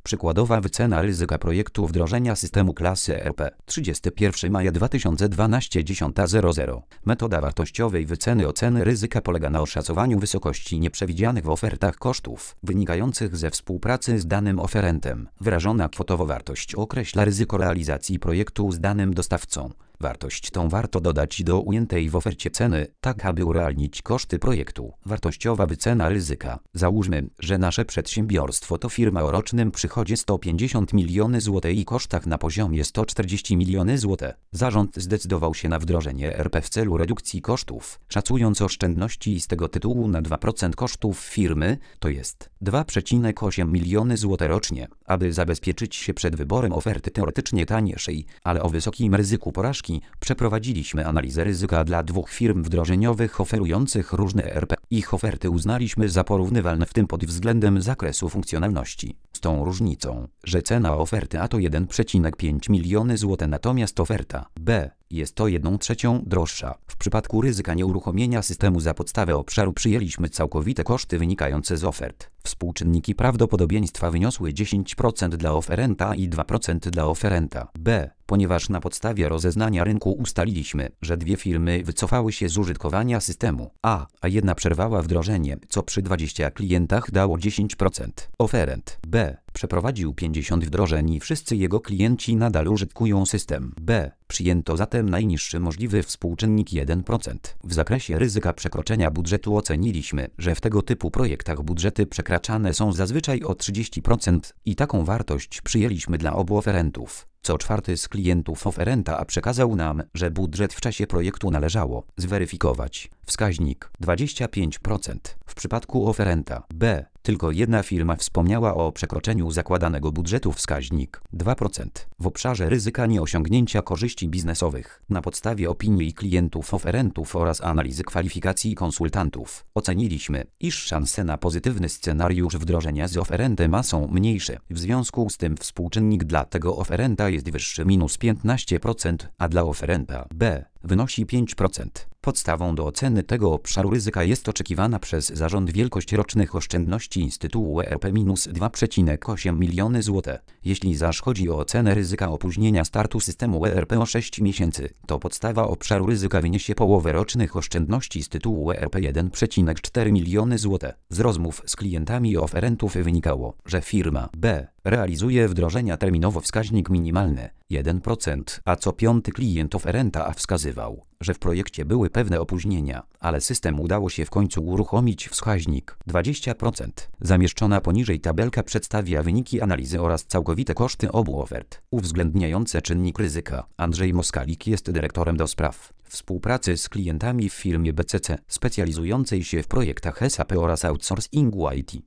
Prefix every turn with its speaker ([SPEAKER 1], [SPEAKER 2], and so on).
[SPEAKER 1] Przykładowa wycena ryzyka projektu wdrożenia systemu klasy ERP. 31 maja 2012 10:00. Metoda wartościowej wyceny oceny ryzyka polega na oszacowaniu wysokości nieprzewidzianych w ofertach kosztów wynikających ze współpracy z danym oferentem. Wyrażona kwotowo wartość określa ryzyko realizacji projektu z danym dostawcą. Wartość tą warto dodać do ujętej w ofercie ceny, tak aby urealnić koszty projektu. Wartościowa wycena ryzyka. Załóżmy, że nasze przedsiębiorstwo to firma o rocznym przychodzie 150 milionów złotych i kosztach na poziomie 140 milionów złotych. Zarząd zdecydował się na wdrożenie ERP w celu redukcji kosztów, szacując oszczędności z tego tytułu na 2% kosztów firmy, to jest 2,8 miliony złotych rocznie. Aby zabezpieczyć się przed wyborem oferty teoretycznie tańszej, ale o wysokim ryzyku porażki, przeprowadziliśmy analizę ryzyka dla 2 firm wdrożeniowych oferujących różne ERP. Ich oferty uznaliśmy za porównywalne w tym pod względem zakresu funkcjonalności. Z tą różnicą, że cena oferty A to 1,5 miliony złotych, natomiast oferta B jest to 1/3 droższa. W przypadku ryzyka nieuruchomienia systemu za podstawę obszaru przyjęliśmy całkowite koszty wynikające z ofert. Współczynniki prawdopodobieństwa wyniosły 10% dla oferenta i 2% dla oferenta B, ponieważ na podstawie rozeznania rynku ustaliliśmy, że 2 firmy wycofały się z użytkowania systemu a jedna przerwała wdrożenie, co przy 20 klientach dało 10%. Oferent B przeprowadził 50 wdrożeń i wszyscy jego klienci nadal użytkują system B. Przyjęto zatem najniższy możliwy współczynnik 1%. W zakresie ryzyka przekroczenia budżetu oceniliśmy, że w tego typu projektach budżety przekraczane są zazwyczaj o 30% i taką wartość przyjęliśmy dla obu oferentów. Co 4 z klientów oferenta A przekazał nam, że budżet w czasie projektu należało zweryfikować. Wskaźnik 25%. W przypadku oferenta B tylko 1 firma wspomniała o przekroczeniu zakładanego budżetu, wskaźnik 2%. W obszarze ryzyka nieosiągnięcia korzyści biznesowych, na podstawie opinii klientów oferentów oraz analizy kwalifikacji konsultantów, oceniliśmy, iż szanse na pozytywny scenariusz wdrożenia z oferentem A są mniejsze. W związku z tym współczynnik dla tego oferenta jest wyższy, -15%, a dla oferenta B wynosi 5%. Podstawą do oceny tego obszaru ryzyka jest oczekiwana przez zarząd wielkość rocznych oszczędności z tytułu ERP -2,8 miliony złotych. Jeśli zaś chodzi o ocenę ryzyka opóźnienia startu systemu ERP o 6 miesięcy, to podstawa obszaru ryzyka wyniesie połowę rocznych oszczędności z tytułu ERP 1,4 miliony złotych. Z rozmów z klientami oferentów wynikało, że firma B realizuje wdrożenia terminowo, wskaźnik minimalny 1%, a co 5 klient oferenta A wskazywał, że w projekcie były pewne opóźnienia, ale system udało się w końcu uruchomić, wskaźnik 20%. Zamieszczona poniżej tabelka przedstawia wyniki analizy oraz całkowite koszty obu ofert, uwzględniające czynnik ryzyka. Andrzej Moskalik jest dyrektorem do spraw współpracy z klientami w firmie BCC, specjalizującej się w projektach SAP oraz outsourcingu IT.